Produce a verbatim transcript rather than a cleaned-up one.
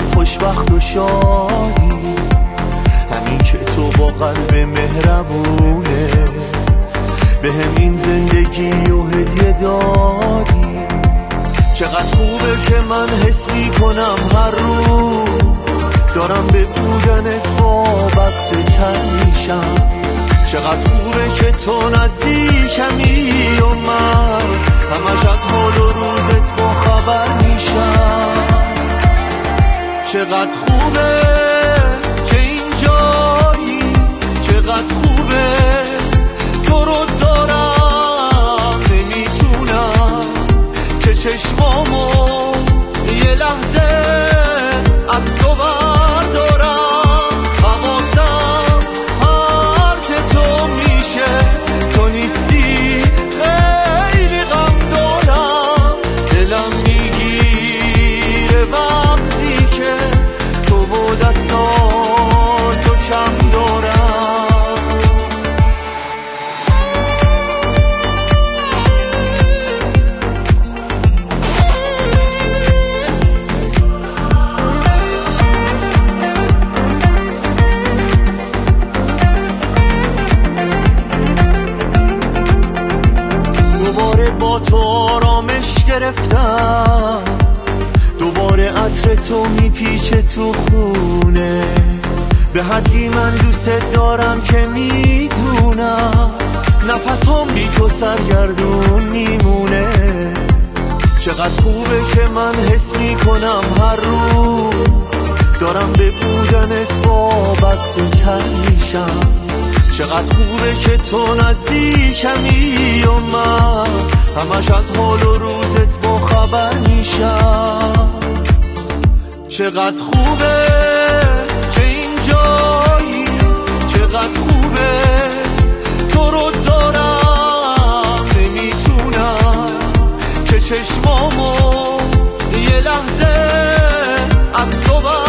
خوشبخت و شادی، همین که تو با قلب مهربونت به همین زندگی و هدیه دادی. چقدر خوبه که من حس می کنم هر روز دارم به بودنت وابسته تر میشم. چقدر خوبه که تو نزدیکمی و من همش از حال و روزت با خبر میشم. چقدر خوبه که اینجایی، چقدر خوبه تو رو دارم، نمیتونم که چشمامو یه لحظه از تو بردارم. حواسم پرت تو میشه، تو نیستی خیلی غم دارم. دلم میگیره وقتی که تو و دستاتو کم دارم. دوباره با تو آرامش گرفتم، دوباره عطر تو میپیچه تو خونه. به حدی من دوست دارم که میدونم نفس هم بی تو سرگردون میمونه. چقدر خوبه که من حس میکنم هر روز دارم به بودنت وابسته تر میشم. چقدر خوبه که تو نزدیکمی و من همش از حال و روزت با خبر میشم. چقدر خوبه که اینجایی، چقدر خوبه تو رو دارم، نمیتونم که چشمامو یه لحظه از تو